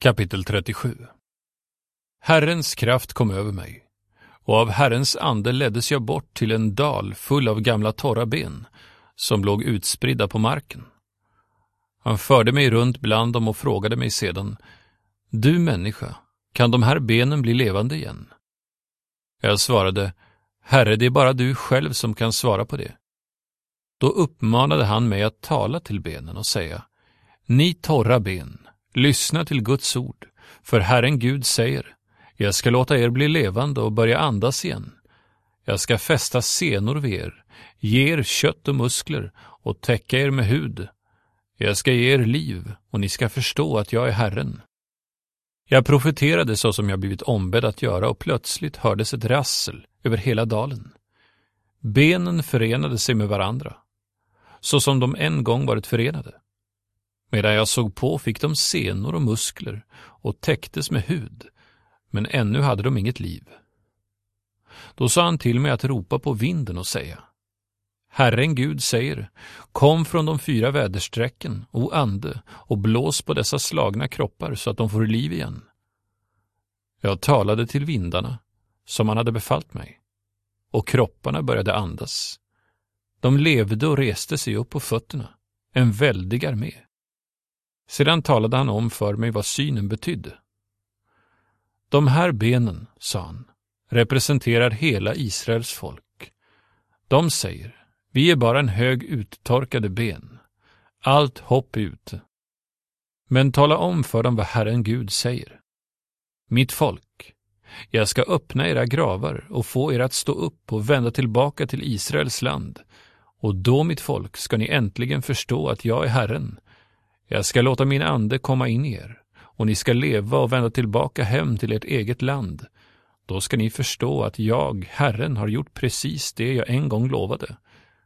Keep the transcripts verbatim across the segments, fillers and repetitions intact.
Kapitel trettiosju. Herrens kraft kom över mig, och av Herrens ande leddes jag bort till en dal full av gamla torra ben, som låg utspridda på marken. Han förde mig runt bland dem och frågade mig sedan: Du människa, kan de här benen bli levande igen? Jag svarade: Herre, det är bara du själv som kan svara på det. Då uppmanade han mig att tala till benen och säga: Ni torra ben, lyssna till Guds ord, för Herren Gud säger: Jag ska låta er bli levande och börja andas igen. Jag ska fästa senor vid er, ge er kött och muskler och täcka er med hud. Jag ska ge er liv, och ni ska förstå att jag är Herren. Jag profeterade så som jag blivit ombedd att göra, och plötsligt hördes ett rassel över hela dalen. Benen förenade sig med varandra, så som de en gång varit förenade. Medan jag såg på fick de senor och muskler och täcktes med hud, men ännu hade de inget liv. Då sa han till mig att ropa på vinden och säga: Herren Gud säger: Kom från de fyra vädersträcken, o ande, och blås på dessa slagna kroppar så att de får liv igen. Jag talade till vindarna, som han hade befallt mig, och kropparna började andas. De levde och reste sig upp på fötterna, en väldig armé. Sedan talade han om för mig vad synen betydde. De här benen, sa han, representerar hela Israels folk. De säger: Vi är bara en hög uttorkade ben. Allt hopp är ute. Men tala om för dem vad Herren Gud säger. Mitt folk, jag ska öppna era gravar och få er att stå upp och vända tillbaka till Israels land. Och då, mitt folk, ska ni äntligen förstå att jag är Herren. Jag ska låta min ande komma in i er, och ni ska leva och vända tillbaka hem till ert eget land. Då ska ni förstå att jag, Herren, har gjort precis det jag en gång lovade.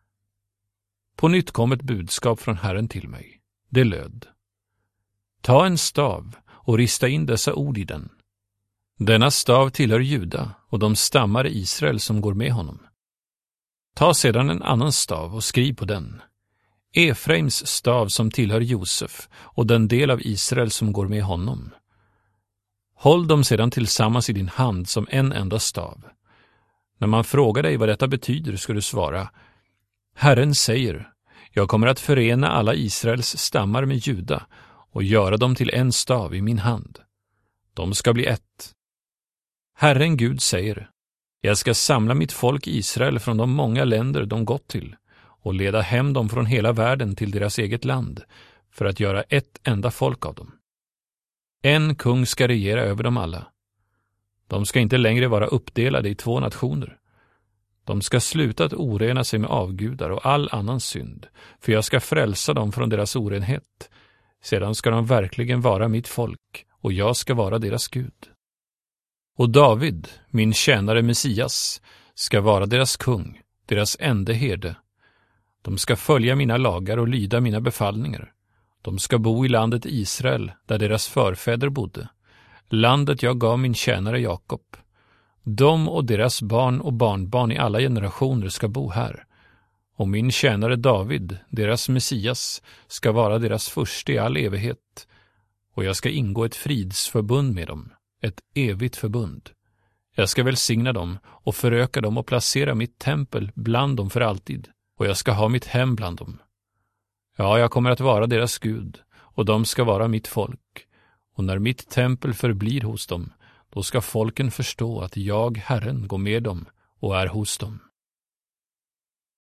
På nytt kom ett budskap från Herren till mig. Det löd: Ta en stav och rista in dessa ord i den. Denna stav tillhör Juda och de stammar i Israel som går med honom. Ta sedan en annan stav och skriv på den: Efraims stav som tillhör Josef och den del av Israel som går med honom. Håll dem sedan tillsammans i din hand som en enda stav. När man frågar dig vad detta betyder ska du svara: Herren säger: Jag kommer att förena alla Israels stammar med Juda och göra dem till en stav i min hand. De ska bli ett. Herren Gud säger: Jag ska samla mitt folk Israel från de många länder de gått till och leda hem dem från hela världen till deras eget land för att göra ett enda folk av dem. En kung ska regera över dem alla. De ska inte längre vara uppdelade i två nationer. De ska sluta att orena sig med avgudar och all annan synd, för jag ska frälsa dem från deras orenhet. Sedan ska de verkligen vara mitt folk, och jag ska vara deras Gud. Och David, min tjänare Messias, ska vara deras kung, deras ende herde. De ska följa mina lagar och lyda mina befallningar. De ska bo i landet Israel, där deras förfäder bodde, landet jag gav min tjänare Jakob. De och deras barn och barnbarn i alla generationer ska bo här. Och min tjänare David, deras Messias, ska vara deras furste i all evighet. Och jag ska ingå ett fridsförbund med dem, ett evigt förbund. Jag ska välsigna dem och föröka dem och placera mitt tempel bland dem för alltid. Och jag ska ha mitt hem bland dem. Ja, jag kommer att vara deras Gud, och de ska vara mitt folk. Och när mitt tempel förblir hos dem, då ska folken förstå att jag, Herren, går med dem och är hos dem.